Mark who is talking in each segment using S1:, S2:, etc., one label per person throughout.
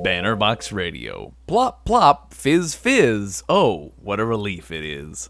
S1: Bannerbox Radio. Plop, plop, fizz, fizz. Oh, what a relief it is.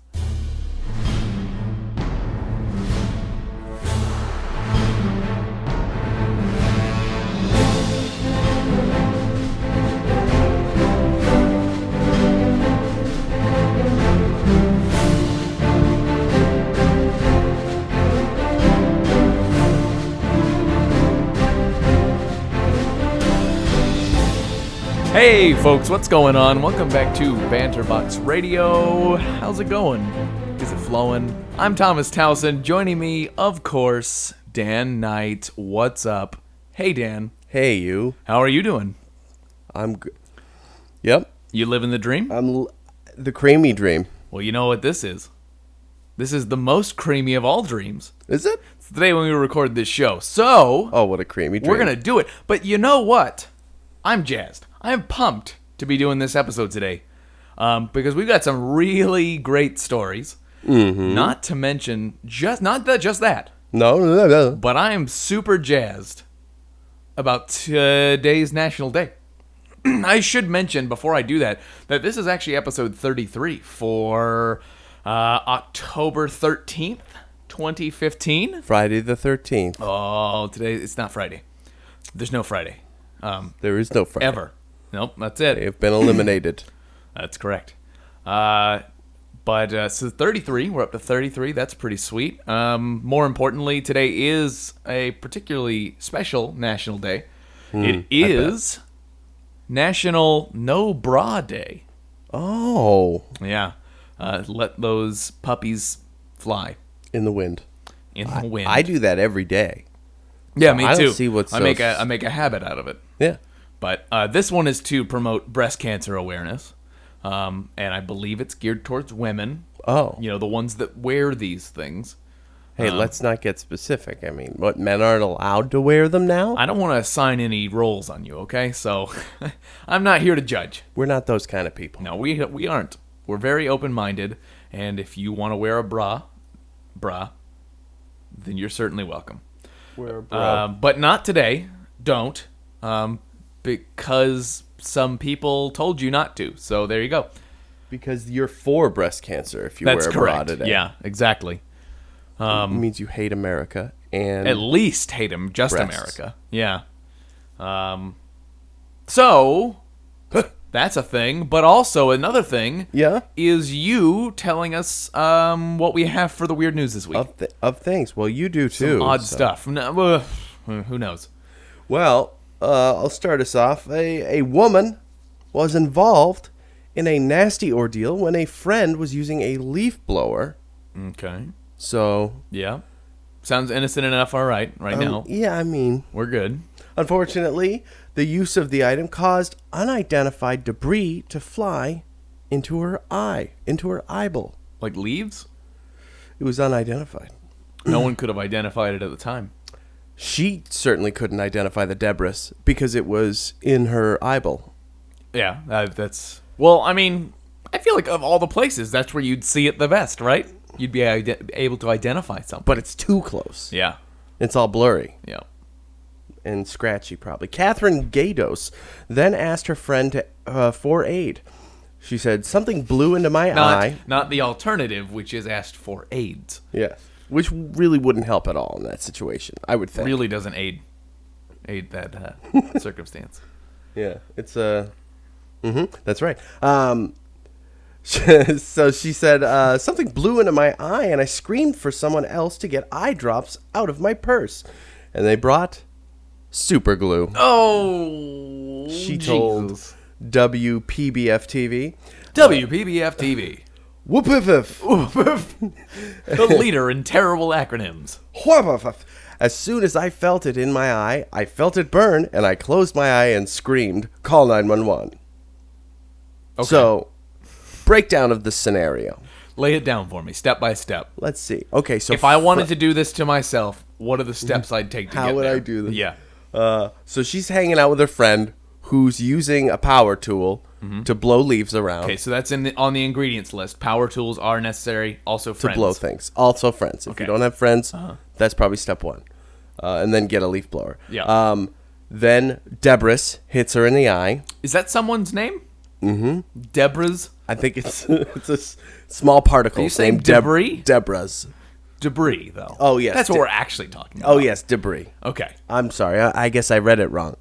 S1: Hey folks, what's going on? Welcome back to Banterbox Radio. How's it going? Is it flowing? I'm Thomas Towson. Joining me, of course, Dan Knight. What's up? Hey Dan.
S2: Hey you.
S1: How are you doing?
S2: I'm good. Yep.
S1: You living the dream?
S2: I'm the creamy dream.
S1: Well, you know what this is. This is the most creamy of all dreams.
S2: Is it?
S1: It's the day when we record this show. So,
S2: oh, what a creamy dream.
S1: We're going to do it. But you know what? I'm jazzed. I'm pumped to be doing this episode today because we've got some really great stories.
S2: Mm-hmm.
S1: Not to mention just that.
S2: No.
S1: But I am super jazzed about today's National Day. I should mention before I do that this is actually episode 33 for October 13th, 2015.
S2: Friday the 13th.
S1: Oh, today it's not Friday. There's no Friday.
S2: There is no Friday.
S1: Ever. Nope, that's it.
S2: They've been eliminated.
S1: That's correct. So 33, we're up to 33. That's pretty sweet. More importantly, today is a particularly special National Day. It is National No Bra Day.
S2: Oh.
S1: Yeah. Let those puppies fly.
S2: In the wind.
S1: In the wind.
S2: I do that every day.
S1: Yeah, me too.
S2: I don't see what's
S1: I make a habit out of it.
S2: Yeah.
S1: But this one is to promote breast cancer awareness. And I believe it's geared towards women.
S2: Oh.
S1: You know, the ones that wear these things.
S2: Hey, let's not get specific. I mean, what, men aren't allowed to wear them now?
S1: I don't want to assign any roles on you, okay? So, I'm not here to judge.
S2: We're not those kind of people.
S1: No, we aren't. We're very open-minded. And if you want to wear a bra, then you're certainly welcome.
S2: Wear a bra.
S1: But not today. Don't. Because some people told you not to. So there you go.
S2: Because you're for breast cancer if you wear a bra today.
S1: Yeah, exactly.
S2: It means you hate America and
S1: at least hate him, just
S2: breasts.
S1: America. Yeah. So that's a thing. But also another thing.
S2: Yeah.
S1: Is you telling us what we have for the weird news this week
S2: of things. Well, you do too.
S1: Some odd stuff. No, who knows?
S2: Well. I'll start us off. A woman was involved in a nasty ordeal when a friend was using a leaf blower.
S1: Okay.
S2: So...
S1: yeah. Sounds innocent enough, all right now.
S2: Yeah, I mean...
S1: we're good.
S2: Unfortunately, the use of the item caused unidentified debris to fly into her eyeball.
S1: Like leaves?
S2: It was unidentified.
S1: No one could have identified it at the time.
S2: She certainly couldn't identify the debris because it was in her eyeball.
S1: Yeah, that's... well, I mean, I feel like of all the places, that's where you'd see it the best, right? You'd be able to identify something.
S2: But it's too close.
S1: Yeah.
S2: It's all blurry.
S1: Yeah.
S2: And scratchy, probably. Catherine Gados then asked her friend for aid. She said, something blew into my eye.
S1: Not the alternative, which is asked for AIDS.
S2: Yeah. Which really wouldn't help at all in that situation, I would think.
S1: Really doesn't aid that circumstance.
S2: Yeah, it's that's right. So she said, something blew into my eye, and I screamed for someone else to get eye drops out of my purse. And they brought super glue.
S1: Oh,
S2: she
S1: Jesus.
S2: told WPBF-TV.
S1: WPBF-TV.
S2: Whoop-if-if.
S1: The leader in terrible acronyms.
S2: Whoop-if-if. As soon as I felt it in my eye, I felt it burn, and I closed my eye and screamed, call 911. Okay. So, breakdown of the scenario.
S1: Lay it down for me, step by step.
S2: Let's see. Okay, so...
S1: if I wanted to do this to myself, what are the steps I'd take to get there?
S2: How would I do this?
S1: Yeah.
S2: So she's hanging out with her friend who's using a power tool to blow leaves around.
S1: Okay, so that's on the ingredients list. Power tools are necessary. Also friends.
S2: To blow things. Also friends. If you don't have friends, that's probably step one. And then get a leaf blower.
S1: Yeah.
S2: Then Debris hits her in the eye.
S1: Is that someone's name? Mm-hmm. Deborah's?
S2: I think it's a small particle.
S1: Are you saying
S2: named
S1: debris?
S2: Deborah's.
S1: Debris, though.
S2: Oh, yes.
S1: That's what we're actually talking about.
S2: Oh, yes, debris.
S1: Okay.
S2: I'm sorry. I guess I read it wrong.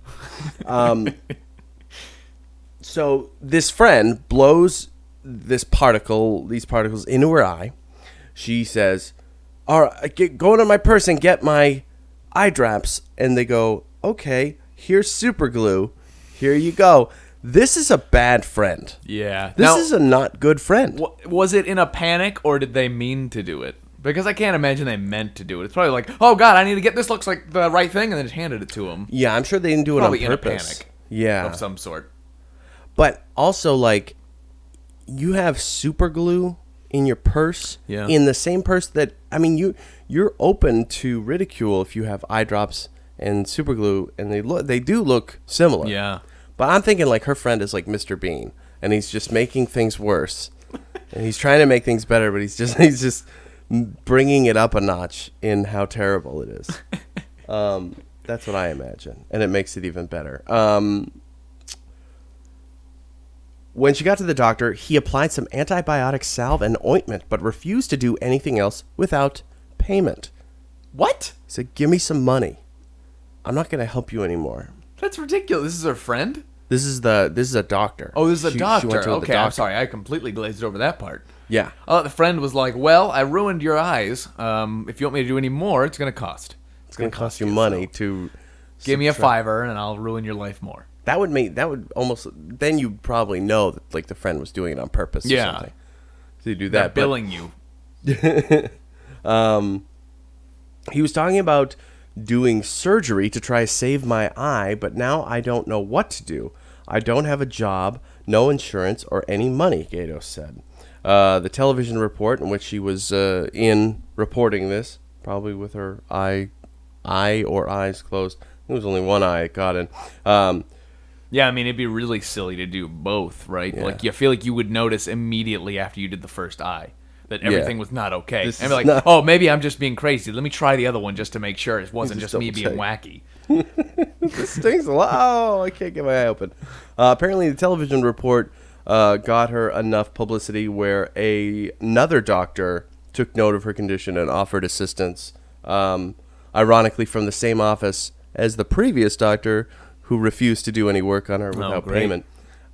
S2: So this friend blows these particles into her eye. She says, "All right, go into my purse and get my eye drops." And they go, "Okay, here's super glue. Here you go." This is a bad friend.
S1: Yeah.
S2: This is a not good friend.
S1: Was it in a panic, or did they mean to do it? Because I can't imagine they meant to do it. It's probably like, oh, God, I need to get this. Looks like the right thing, and then just handed it to him.
S2: Yeah, I'm sure they didn't do it
S1: Probably
S2: on
S1: in
S2: purpose.
S1: a panic.
S2: Yeah.
S1: Of some sort.
S2: But also, like, you have super glue in your purse.
S1: Yeah.
S2: In the same purse that, I mean, you're open to ridicule if you have eye drops and super glue, and they do look similar.
S1: Yeah.
S2: But I'm thinking, like, her friend is like Mr. Bean, and he's just making things worse. And he's trying to make things better, but he's just bringing it up a notch in how terrible it is. That's what I imagine, and it makes it even better. When she got to the doctor, he applied some antibiotic salve and ointment, but refused to do anything else without payment.
S1: What?
S2: He said, "Give me some money. I'm not going to help you anymore."
S1: That's ridiculous. This is her friend?
S2: This is a doctor.
S1: Oh, this is a
S2: She
S1: doctor.
S2: went to the
S1: Okay, I'm
S2: doctor.
S1: sorry. I completely glazed over that part.
S2: Yeah.
S1: Oh, the friend was like, well, I ruined your eyes. If you want me to do any more, it's going to cost.
S2: It's going to cost you money to
S1: Give me a
S2: subtract.
S1: $5 and I'll ruin your life more.
S2: That would almost, then you'd probably know that, like, the friend was doing it on purpose or
S1: Yeah.
S2: something. So you do
S1: They're
S2: that.
S1: billing you.
S2: He was talking about doing surgery to try to save my eye, but now I don't know what to do. I don't have a job, no insurance, or any money, Gatos said. The television report in which she was in reporting this, probably with her eye or eyes closed. There was only one eye it got in.
S1: Yeah, I mean, it'd be really silly to do both, right?
S2: Yeah.
S1: Like, you feel like you would notice immediately after you did the first eye that everything was not okay.
S2: This
S1: And be
S2: is
S1: like,
S2: not-
S1: oh, maybe I'm just being crazy. Let me try the other one just to make sure it wasn't
S2: Just
S1: just me being
S2: double
S1: wacky.
S2: This stings a lot. Oh, I can't get my eye open. Apparently, the television report got her enough publicity where another doctor took note of her condition and offered assistance. Ironically, from the same office as the previous doctor who refused to do any work on her without
S1: great.
S2: payment.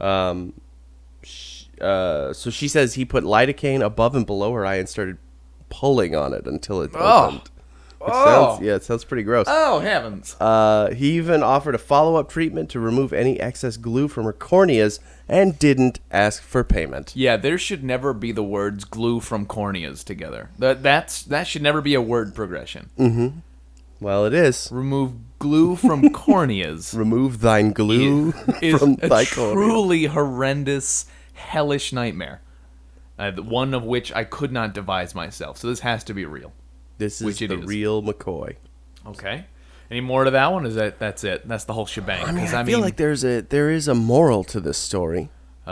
S2: So she says he put lidocaine above and below her eye and started pulling on it until it opened. It sounds pretty gross.
S1: Oh, heavens.
S2: He even offered a follow-up treatment to remove any excess glue from her corneas and didn't ask for payment.
S1: Yeah, there should never be the words glue from corneas together. That should never be a word progression.
S2: Well, it is.
S1: Remove glue from corneas.
S2: Remove thine glue
S1: is
S2: from
S1: a
S2: thy cornea.
S1: truly horrendous, hellish nightmare. One of which I could not devise myself. So this has to be real.
S2: This is
S1: which it
S2: the
S1: is.
S2: real McCoy.
S1: Okay. Any more to that one? Is that's it? That's the whole shebang.
S2: I mean,
S1: 'Cause,
S2: I feel like there is a moral to this story.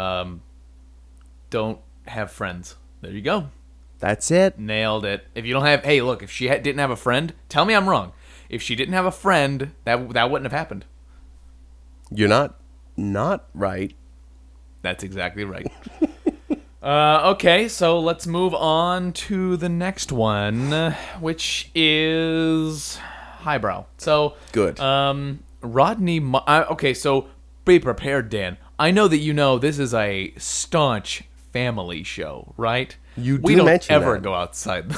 S1: don't have friends. There you go.
S2: That's it.
S1: Nailed it. If you don't have, hey, look, if she didn't have a friend, tell me I'm wrong. If she didn't have a friend, that wouldn't have happened.
S2: You're not right.
S1: That's exactly right. Okay, so let's move on to the next one, which is highbrow. So
S2: Good.
S1: Rodney. Okay, so be prepared, Dan. I know that you know this is a staunch family show, right?
S2: You
S1: we
S2: do
S1: don't
S2: mention
S1: ever
S2: that.
S1: go outside.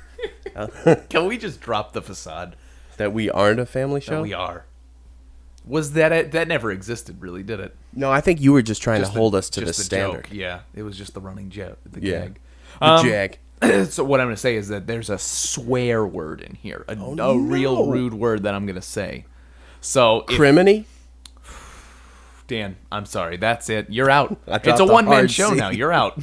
S1: Can we just drop the facade?
S2: That we aren't a family show?
S1: That we are. Was that never existed, really, did it?
S2: No, I think you were just trying to
S1: Just
S2: hold us to
S1: just
S2: the
S1: the
S2: standard.
S1: joke. Yeah, it was just the running joke, the
S2: Yeah.
S1: gag.
S2: The jag.
S1: So what I'm going to say is that there's a swear word in here, a
S2: no.
S1: real rude word that I'm going to say. So,
S2: Criminy?
S1: Dan, I'm sorry, that's it. You're out.
S2: I dropped
S1: It's a
S2: the
S1: one-man
S2: hard
S1: show
S2: C.
S1: now. You're out.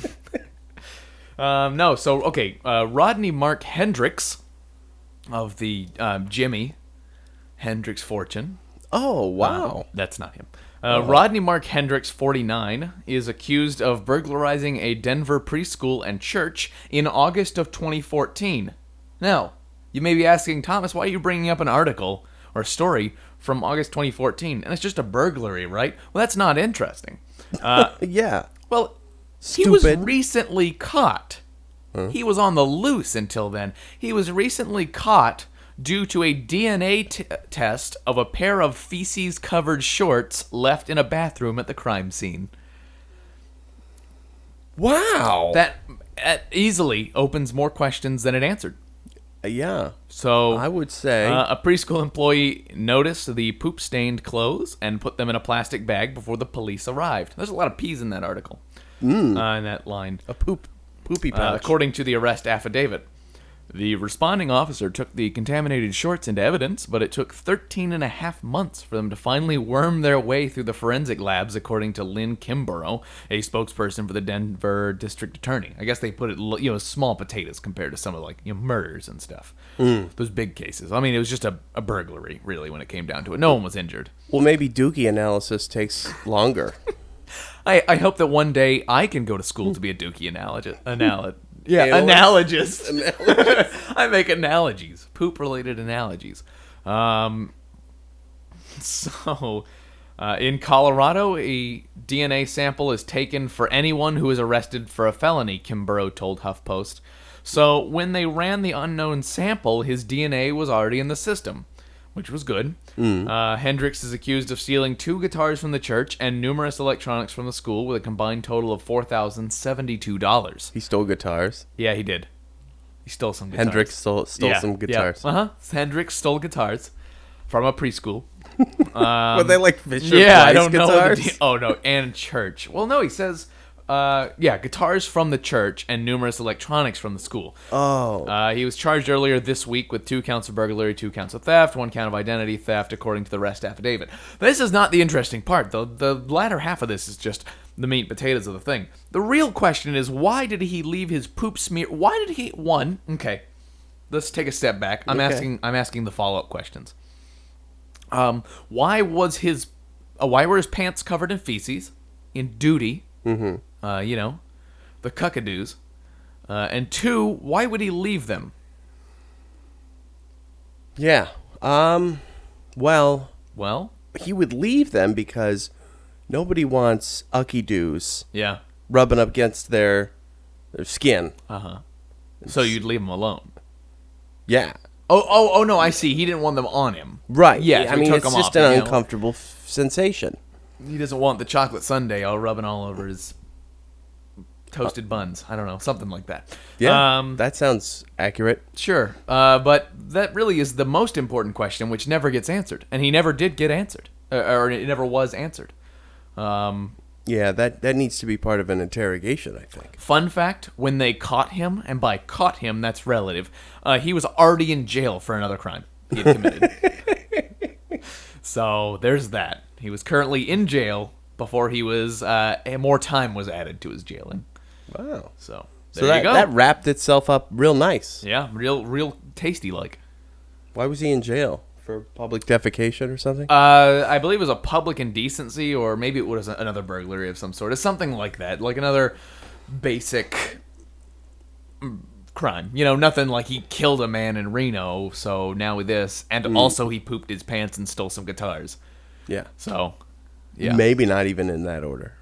S1: No, so okay, Rodney Mark Hendricks of the Jimi Hendrix Fortune.
S2: Oh, wow.
S1: That's not him. Rodney Mark Hendricks, 49, is accused of burglarizing a Denver preschool and church in August of 2014. Now, you may be asking, Thomas, why are you bringing up an article or story from August 2014, and it's just a burglary, right? Well, that's not interesting.
S2: Yeah.
S1: Well, he was
S2: Stupid.
S1: recently caught. He was on the loose until then. He was recently caught due to a DNA test of a pair of feces-covered shorts left in a bathroom at the crime scene.
S2: Wow.
S1: That easily opens more questions than it answered.
S2: Yeah.
S1: So
S2: I would say.
S1: a preschool employee noticed the poop-stained clothes and put them in a plastic bag before the police arrived. There's a lot of P's in that article, in that line.
S2: a poopy pouch.
S1: According to the arrest affidavit, the responding officer took the contaminated shorts into evidence, but it took 13 and a half months for them to finally worm their way through the forensic labs, according to Lynn Kimborough, a spokesperson for the Denver district attorney. I guess they put it, small potatoes compared to some of murders and stuff. Those big cases. I mean, it was just a burglary, really, when it came down to it. No one was injured.
S2: Well, maybe Dookie analysis takes longer.
S1: I hope that one day I can go to school to be a Dookie analogist.
S2: Yeah,
S1: analogist. I make analogies, poop-related analogies. In Colorado, a DNA sample is taken for anyone who is arrested for a felony, Kimborough told HuffPost. So when they ran the unknown sample, his DNA was already in the system, which was good. Hendricks is accused of stealing 2 guitars from the church and numerous electronics from the school with a combined total of $4,072.
S2: He stole guitars.
S1: Yeah, he did. He stole some guitars.
S2: Hendrix stole some guitars.
S1: Yeah. Hendricks stole guitars from a preschool.
S2: Were they like Fisher
S1: Yeah, I
S2: Price
S1: don't know.
S2: guitars?
S1: Oh, no, and church. Well, no, he says, guitars from the church and numerous electronics from the school.
S2: Oh.
S1: He was charged earlier this week with 2 counts of burglary, 2 counts of theft, 1 count of identity theft, according to the arrest affidavit. This is not the interesting part, though. The latter half of this is just the meat and potatoes of the thing. The real question is, why did he leave his poop smear? Why did he? Okay, let's take a step back. I'm asking the follow-up questions. Why were his pants covered in feces in duty? Mm-hmm. The cuckadoos. And 2, why would he leave them?
S2: Yeah. Well,
S1: Well,
S2: he would leave them because nobody wants ucky-doos
S1: yeah.
S2: rubbing up against their skin.
S1: So you'd leave them alone.
S2: Yeah.
S1: Oh, no, I see. He didn't want them on him.
S2: Right.
S1: Yeah, so
S2: I
S1: he
S2: mean,
S1: took
S2: it's
S1: them
S2: just
S1: off,
S2: an
S1: you know?
S2: uncomfortable sensation.
S1: He doesn't want the chocolate sundae all rubbing all over his toasted buns. I don't know, something like that.
S2: Yeah, that sounds accurate.
S1: Sure. But that really is the most important question, which never gets answered. And he never did get answered. Or it never was answered.
S2: Yeah, that needs to be part of an interrogation, I think.
S1: Fun fact, when they caught him, and by caught him, that's relative, he was already in jail for another crime he had committed. So there's that. He was currently in jail before he was, more time was added to his jailing.
S2: Wow.
S1: So
S2: So
S1: there you go.
S2: that wrapped itself up real nice.
S1: Yeah, real tasty like.
S2: Why was he in jail? For public defecation or something?
S1: I believe it was a public indecency, or maybe it was another burglary of some sort. It's something like that, like another basic crime. Nothing like he killed a man in Reno, so now with this, and also he pooped his pants and stole some guitars.
S2: Yeah.
S1: So, yeah.
S2: Maybe not even in that order.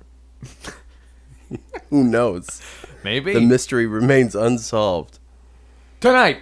S2: Who knows?
S1: Maybe.
S2: The mystery remains unsolved.
S1: Tonight!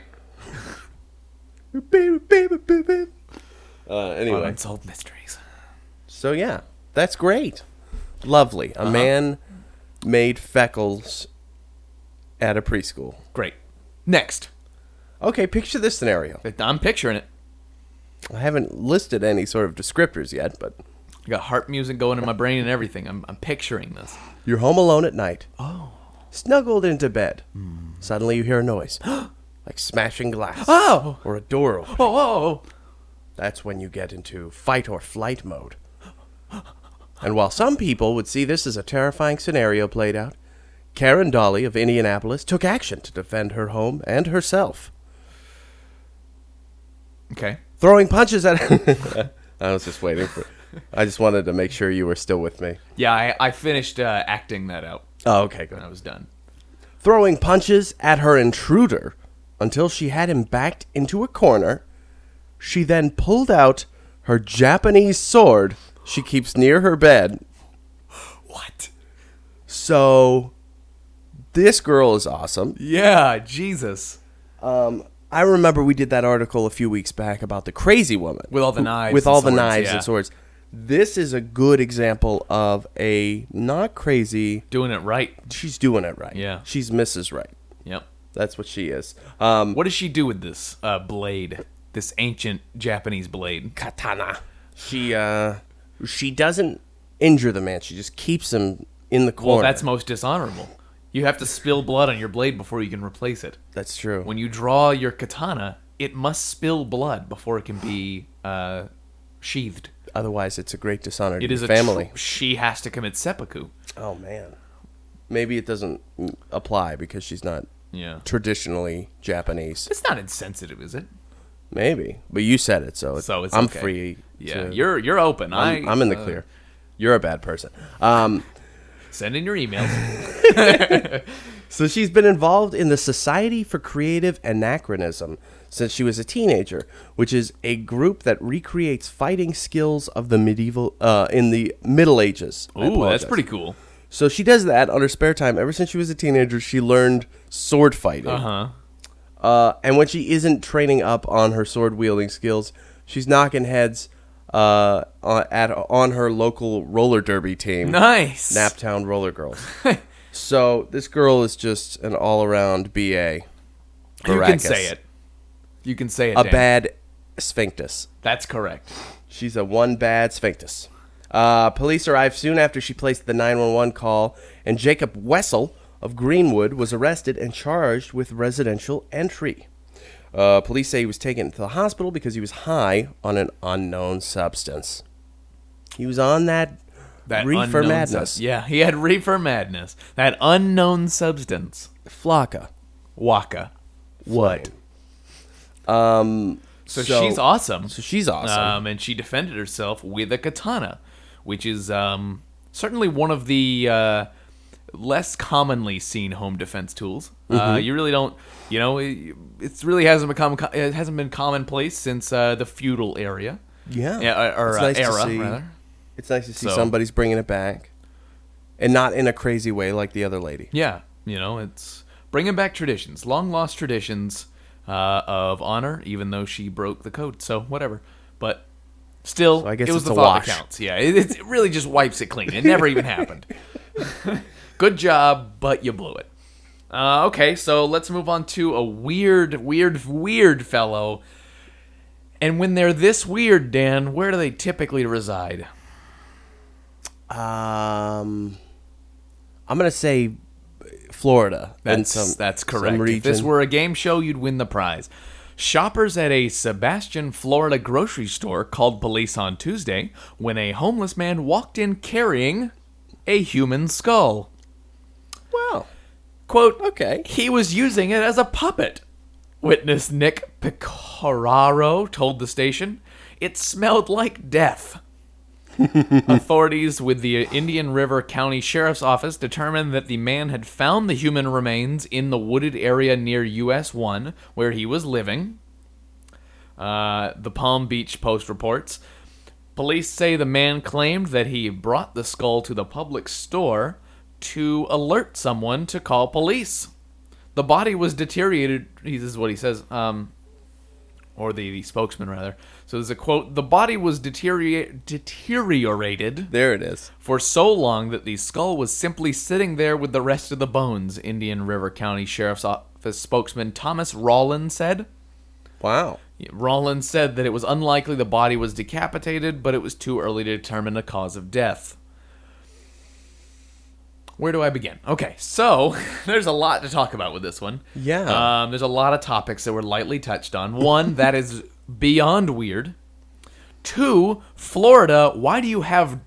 S2: Anyway.
S1: Unsolved mysteries.
S2: So yeah, that's great. Lovely. A man made feckles at a preschool.
S1: Great. Next.
S2: Okay, picture this scenario.
S1: I'm picturing it.
S2: I haven't listed any sort of descriptors yet, but
S1: I got harp music going in my brain and everything. I'm picturing this.
S2: you're home alone at night.
S1: Oh.
S2: Snuggled into bed. Suddenly you hear a noise. Like smashing glass.
S1: Oh!
S2: Or a door open.
S1: Oh!
S2: That's when you get into fight or flight mode. And while some people would see this as a terrifying scenario played out, Karen Dolly of Indianapolis took action to defend her home and herself.
S1: Okay.
S2: Throwing punches at... I was just waiting for... I just wanted to make sure you were still with me.
S1: Yeah, I finished acting that out
S2: Oh, okay, good.
S1: when I was done.
S2: Throwing punches at her intruder until she had him backed into a corner. She then pulled out her Japanese sword she keeps near her bed.
S1: What?
S2: So, this girl is awesome.
S1: Yeah, Jesus.
S2: I remember we did that article a few weeks back about the crazy woman.
S1: With all the knives
S2: With
S1: and
S2: all the
S1: swords,
S2: knives
S1: yeah.
S2: and swords. This is a good example of a not crazy.
S1: Doing it right.
S2: She's doing it right.
S1: Yeah.
S2: She's Mrs. Right.
S1: Yep.
S2: That's what she is.
S1: What does she do with this blade? This ancient Japanese blade?
S2: Katana. She doesn't injure the man. She just keeps him in the corner.
S1: Well, that's most dishonorable. You have to spill blood on your blade before you can replace it.
S2: That's true.
S1: When you draw your katana, it must spill blood before it can be sheathed.
S2: Otherwise, it's a great dishonor to
S1: It is
S2: your family.
S1: She has to commit seppuku.
S2: Oh, man. Maybe it doesn't apply because she's not
S1: Yeah.
S2: traditionally Japanese.
S1: It's not insensitive, is it?
S2: Maybe. But you said it, so,
S1: So
S2: I'm
S1: okay.
S2: free.
S1: Yeah,
S2: to-
S1: you're open.
S2: I'm in the clear. You're a bad person.
S1: Send in your emails.
S2: So she's been involved in the Society for Creative Anachronism since she was a teenager, which is a group that recreates fighting skills of the in the Middle Ages. I
S1: Ooh, that's
S2: apologize.
S1: pretty cool.
S2: So she does that on her spare time. Ever since she was a teenager, she learned sword fighting. And when she isn't training up on her sword wielding skills, she's knocking heads on her local roller derby team.
S1: Nice.
S2: Naptown Roller Girls. So this girl is just an all-around BA.
S1: You can say it. You can say it.
S2: A
S1: Dan.
S2: bad sphinctus.
S1: That's correct.
S2: She's a one bad sphinctus. Police arrived soon after she placed the 911 call, and Jacob Wessel of Greenwood was arrested and charged with residential entry. Police say he was taken to the hospital because he was high on an unknown substance. He was on that reefer
S1: unknown
S2: madness.
S1: Yeah, he had reefer madness. That unknown substance.
S2: Flocka.
S1: Waka. What?
S2: So
S1: she's awesome.
S2: So she's awesome.
S1: And she defended herself with a katana, which is certainly one of the less commonly seen home defense tools. You really don't, it really hasn't been commonplace since the feudal era.
S2: Yeah.
S1: Or
S2: It's nice to
S1: era,
S2: see.
S1: rather.
S2: It's nice to see
S1: So-
S2: somebody's bringing it back. And not in a crazy way like the other lady.
S1: Yeah, it's bringing back traditions, long lost traditions of honor, even though she broke the code. So whatever, but still,
S2: So I guess
S1: it was
S2: it's
S1: the
S2: a
S1: thought
S2: wash.
S1: that counts. Yeah, it really just wipes it clean. It never even happened. Good job, but you blew it. Okay, so let's move on to a weird fellow. And when they're this weird, Dan, where do they typically reside?
S2: I'm gonna say Florida.
S1: That's correct.
S2: Some
S1: If this
S2: region.
S1: were a game show, you'd win the prize. Shoppers at a Sebastian, Florida grocery store called police on Tuesday when a homeless man walked in carrying a human skull.
S2: Wow.
S1: Quote,
S2: Okay.
S1: he was using it as a puppet. Witness Nick Picararo told the station. It smelled like death. Authorities with the Indian River County Sheriff's Office determined that the man had found the human remains in the wooded area near US 1, where he was living. The Palm Beach Post reports. Police say the man claimed that he brought the skull to the public store to alert someone to call police. The body was deteriorated. This is what he says. Or the spokesman, rather. So there's a quote. The body was deteriorated
S2: There it is.
S1: for so long that the skull was simply sitting there with the rest of the bones, Indian River County Sheriff's Office spokesman Thomas Rawlins said.
S2: Wow.
S1: Rawlins said that it was unlikely the body was decapitated, but it was too early to determine the cause of death. Where do I begin? Okay, so there's a lot to talk about with this one.
S2: Yeah.
S1: There's a lot of topics that were lightly touched on. One, that is beyond weird. Two, Florida. Why do you have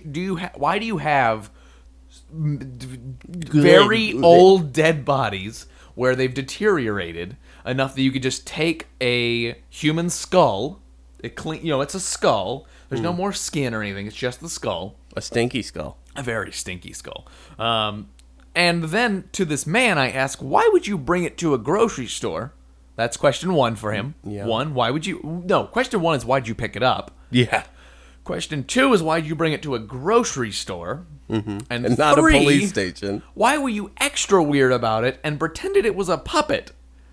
S1: very old dead bodies where they've deteriorated enough that you could just take a human skull, it's a skull. There's no more skin or anything. It's just the skull.
S2: A stinky skull.
S1: A very stinky skull. And then to this man, I ask, why would you bring it to a grocery store? That's question one for him.
S2: Yeah.
S1: One, why would you? No, question one is, why'd you pick it up?
S2: Yeah.
S1: Question 2 is why'd you bring it to a grocery store? Mm-hmm.
S2: And not
S1: 3,
S2: a police station.
S1: Why were you extra weird about it and pretended it was a puppet?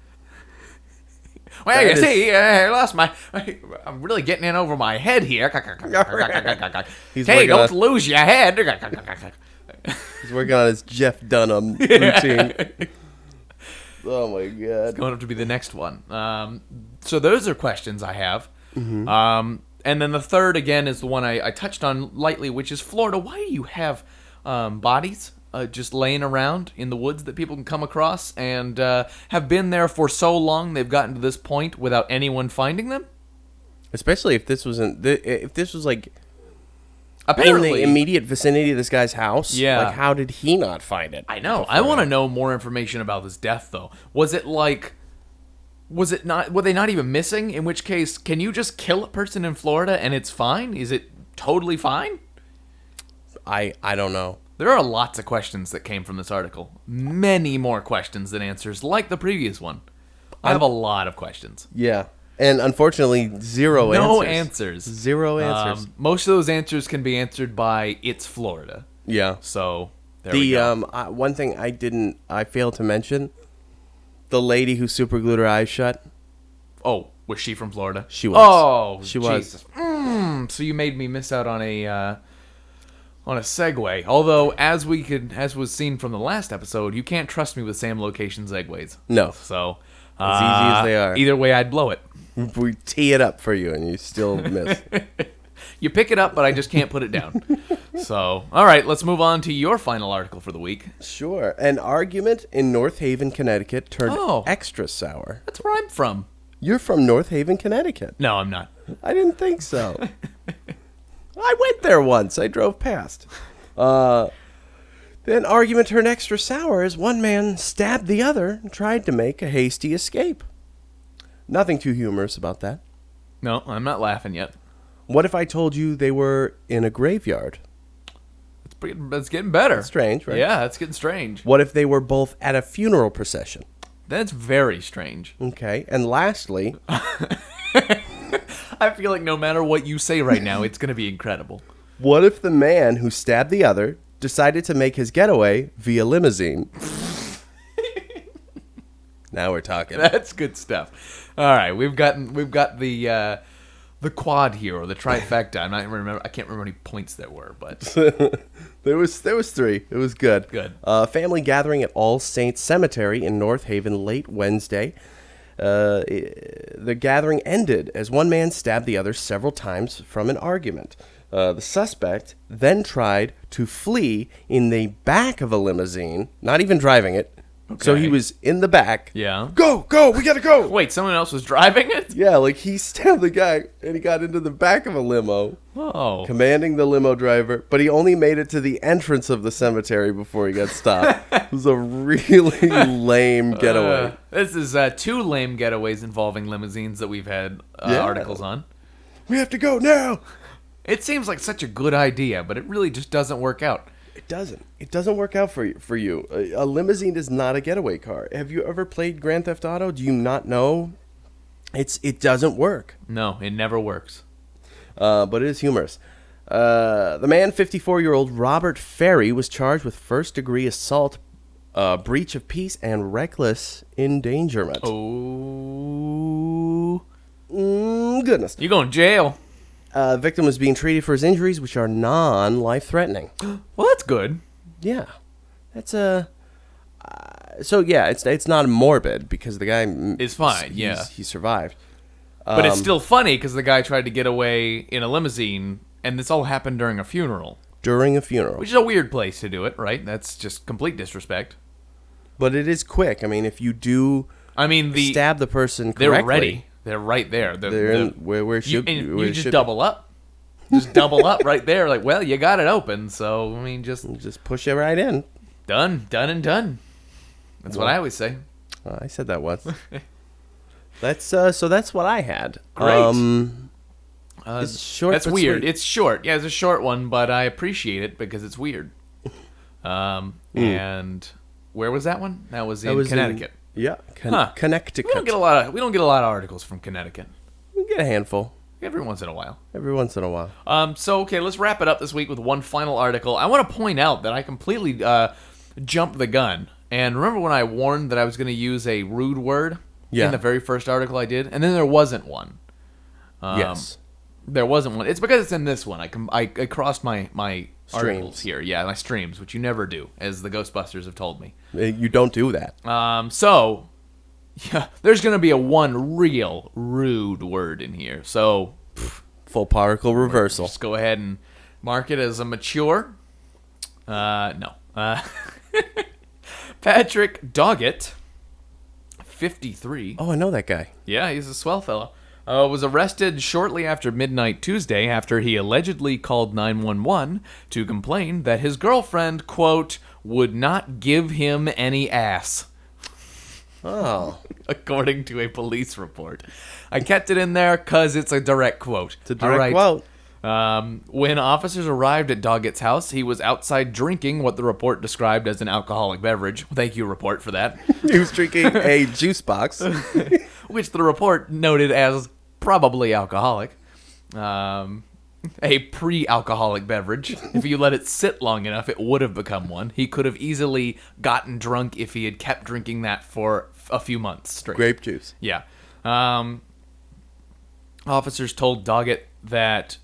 S1: Well, you see, I lost my... I'm really getting in over my head here. Hey, don't lose your head.
S2: He's working on his Jeff Dunham routine. Oh, my God.
S1: It's going up to be the next one. So those are questions I have.
S2: Mm-hmm.
S1: And then the third, again, is the one I touched on lightly, which is Florida. Why do you have bodies just laying around in the woods that people can come across and have been there for so long they've gotten to this point without anyone finding them?
S2: Especially if this wasn't... If this was, like...
S1: Apparently,
S2: in the immediate vicinity of this guy's house.
S1: Yeah.
S2: Like, how did he not find it?
S1: I know. I want to know more information about this death, though. Was it like... Was it not... Were they not even missing? In which case, can you just kill a person in Florida and it's fine? Is it totally fine?
S2: I don't know.
S1: There are lots of questions that came from this article. Many more questions than answers, like the previous one. I have a lot of questions.
S2: Yeah. And unfortunately, zero answers.
S1: No answers.
S2: Zero answers.
S1: Most of those answers can be answered by "It's Florida."
S2: Yeah.
S1: So there we go.
S2: One thing I failed to mention, the lady who super glued her eyes shut.
S1: Oh, was she from Florida?
S2: She was.
S1: Oh,
S2: she
S1: Jesus. So you made me miss out on a segue. Although, as was seen from the last episode, you can't trust me with same location segues.
S2: No.
S1: So
S2: as easy as they are.
S1: Either way, I'd blow it.
S2: We tee it up for you, and you still miss.
S1: You pick it up, but I just can't put it down. So, all right, let's move on to your final article for the week.
S2: Sure. An argument in North Haven, Connecticut turned
S1: Oh.
S2: extra sour.
S1: That's where I'm from.
S2: You're from North Haven, Connecticut.
S1: No, I'm not.
S2: I didn't think so. I went there once. I drove past. Then argument turned extra sour as one man stabbed the other and tried to make a hasty escape. Nothing too humorous about that.
S1: No, I'm not laughing yet.
S2: What if I told you they were in a graveyard?
S1: That's getting better.
S2: That's strange, right?
S1: Yeah, that's getting strange.
S2: What if they were both at a funeral procession?
S1: That's very strange.
S2: Okay. And lastly...
S1: I feel like no matter what you say right now, it's going to be incredible.
S2: What if the man who stabbed the other decided to make his getaway via limousine? Now we're talking.
S1: That's good stuff. All right, we've got the quad here, or the trifecta. I can't remember how many points there were, but
S2: there was 3. It was good.
S1: Good.
S2: Family gathering at All Saints Cemetery in North Haven late Wednesday. The gathering ended as one man stabbed the other several times from an argument. The suspect then tried to flee in the back of a limousine, not even driving it. Okay. So he was in the back.
S1: Yeah.
S2: Go, we gotta go.
S1: Wait, someone else was driving it?
S2: Yeah, like he stabbed the guy and he got into the back of a limo.
S1: Oh.
S2: Commanding the limo driver, but he only made it to the entrance of the cemetery before he got stopped. It was a really lame getaway.
S1: This is 2 lame getaways involving limousines that we've had articles on.
S2: We have to go now.
S1: It seems like such a good idea, but it really just doesn't work out.
S2: It doesn't. It doesn't work out for you. A limousine is not a getaway car. Have you ever played Grand Theft Auto? Do you not know? It doesn't work.
S1: No, it never works.
S2: But it is humorous. The man, 54-year-old Robert Ferry, was charged with first-degree assault, breach of peace, and reckless endangerment.
S1: Oh.
S2: Goodness.
S1: You're going to jail.
S2: The victim was being treated for his injuries, which are non-life-threatening.
S1: Well, that's good.
S2: Yeah. That's a... so, yeah, it's not morbid because the guy...
S1: is fine, yeah.
S2: He survived.
S1: But it's still funny because the guy tried to get away in a limousine, and this all happened during a funeral.
S2: During a funeral.
S1: Which is a weird place to do it, right? That's just complete disrespect.
S2: But it is quick. I mean, if you do stab the person correctly...
S1: They're ready. They're right there.
S2: They're in where should
S1: you just double up. Just double up right there. Like, well, you got it open, so, I mean, just
S2: push it right in.
S1: Done and done. That's what I always say.
S2: I said that once. So that's what I had.
S1: Great.
S2: It's short.
S1: That's weird.
S2: Sweet.
S1: It's short. Yeah, it's a short one, but I appreciate it because it's weird. And where was that one? That was in Connecticut.
S2: Yeah,
S1: Connecticut. We don't get a lot of articles from Connecticut.
S2: We get a handful.
S1: Every once in a while.
S2: Every once in a while.
S1: Okay, let's wrap it up this week with one final article. I want to point out that I completely jumped the gun. And remember when I warned that I was going to use a rude word in the very first article I did? And then there wasn't one.
S2: Yes.
S1: There wasn't one. It's because it's in this one. I crossed my articles here. Yeah, my streams, which you never do, as the Ghostbusters have told me.
S2: You don't do that.
S1: So, yeah, there's going to be a one real rude word in here. So,
S2: full particle reversal.
S1: Just go ahead and mark it as a mature. No. Patrick Doggett, 53.
S2: Oh, I know that guy.
S1: Yeah, he's a swell fellow. Was arrested shortly after midnight Tuesday after he allegedly called 911 to complain that his girlfriend, quote, would not give him any ass.
S2: Oh.
S1: According to a police report. I kept it in there because it's a direct quote.
S2: It's a direct quote.
S1: When officers arrived at Doggett's house, he was outside drinking what the report described as an alcoholic beverage. Thank you, report, for that.
S2: He was drinking a juice box.
S1: Which the report noted as probably alcoholic. A pre-alcoholic beverage. If you let it sit long enough, it would have become one. He could have easily gotten drunk if he had kept drinking that for a few months straight.
S2: Grape juice.
S1: Yeah. Officers told Doggett that...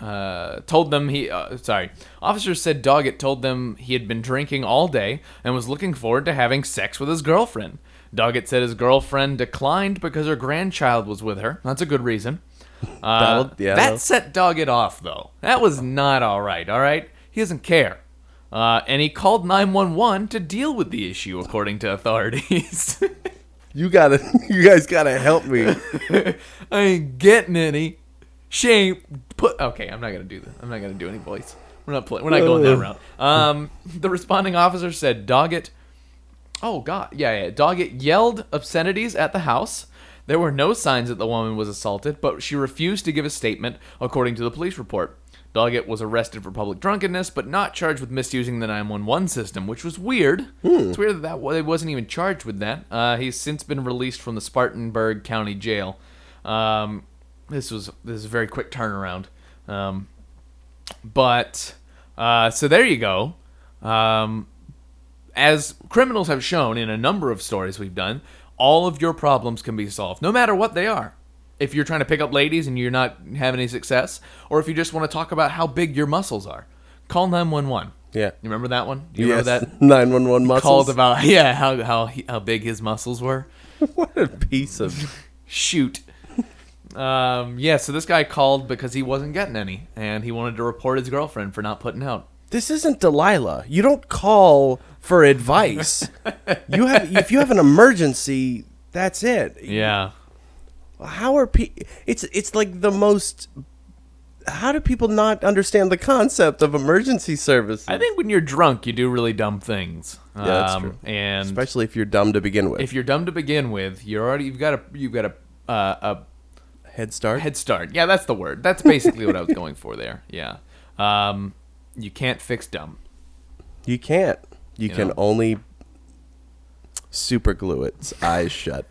S1: Officers said Doggett told them he had been drinking all day and was looking forward to having sex with his girlfriend. Doggett said his girlfriend declined because her grandchild was with her. That's a good reason. That set Doggett off, though. That was not all right? He doesn't care. And he called 911 to deal with the issue, according to authorities.
S2: You guys gotta help me.
S1: I ain't getting any. Shame. Okay, I'm not gonna do this. I'm not gonna do any voice. We're not going that route. The responding officer said Doggett. Oh God, yeah. Doggett yelled obscenities at the house. There were no signs that the woman was assaulted, but she refused to give a statement, according to the police report. Doggett was arrested for public drunkenness, but not charged with misusing the 911 system, which was weird. It's weird that he wasn't even charged with that. He's since been released from the Spartanburg County Jail. This is a very quick turnaround. So there you go. As criminals have shown in a number of stories we've done, all of your problems can be solved, no matter what they are. If you're trying to pick up ladies and you're not having any success, or if you just want to talk about how big your muscles are, call 911.
S2: Yeah.
S1: You remember that one? Do you remember that?
S2: 911 muscles?
S1: Called about, how big his muscles were.
S2: What a piece of...
S1: Shoot. So this guy called because he wasn't getting any, and he wanted to report his girlfriend for not putting out.
S2: This isn't Delilah. You don't call for advice. If you have an emergency, that's it.
S1: Yeah.
S2: How are people... It's like the most... How do people not understand the concept of emergency services?
S1: I think when you're drunk, you do really dumb things.
S2: Yeah, that's true.
S1: And
S2: especially if you're dumb to begin with.
S1: If you're dumb to begin with, you've got a
S2: head start.
S1: Head start. Yeah, that's the word. That's basically what I was going for there. Yeah. You can't fix dumb.
S2: You can't. You can only super glue its eyes shut.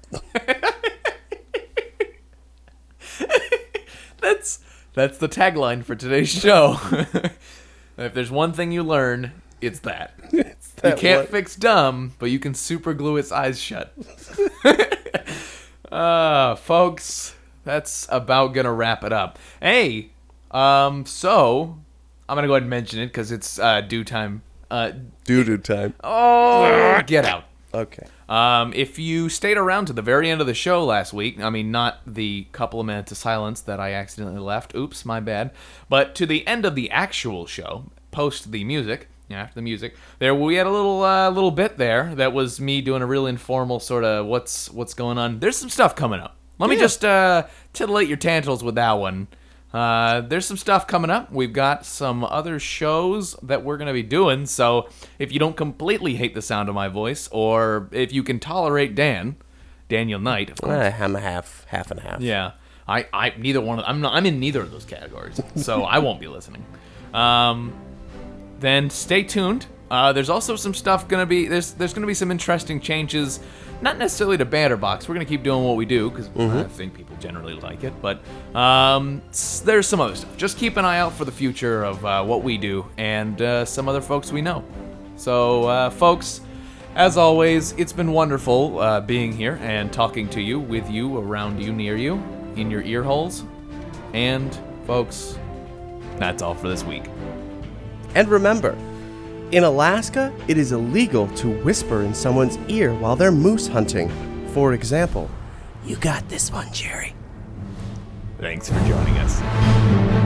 S1: That's the tagline for today's show. If there's one thing you learn, it's that. You can't fix dumb, but you can super glue its eyes shut. Folks, that's about gonna wrap it up. Hey, so I'm gonna go ahead and mention it because it's due time.
S2: Doo-doo time.
S1: Oh, get out.
S2: Okay.
S1: If you stayed around to the very end of the show last week, I mean, not the couple of minutes of silence that I accidentally left. Oops, my bad. But to the end of the actual show, post the music, after the music, there we had a little bit there that was me doing a real informal sort of what's going on. There's some stuff coming up. Let me just titillate your tantals with that one. There's some stuff coming up. We've got some other shows that we're going to be doing, so if you don't completely hate the sound of my voice, or if you can tolerate Daniel Knight, of course.
S2: I'm a half and half.
S1: Yeah. Neither one of I'm in neither of those categories, so I won't be listening. Then stay tuned. There's also some stuff there's going to be some interesting changes not necessarily to Banterbox. We're going to keep doing what we do because I think people generally like it. But there's some other stuff. Just keep an eye out for the future of what we do and some other folks we know. So, folks, as always, it's been wonderful being here and talking to you, with you, around you, near you, in your ear holes. And, folks, that's all for this week.
S2: And remember, in Alaska, it is illegal to whisper in someone's ear while they're moose hunting. For example, "You got this one, Jerry."
S1: Thanks for joining us.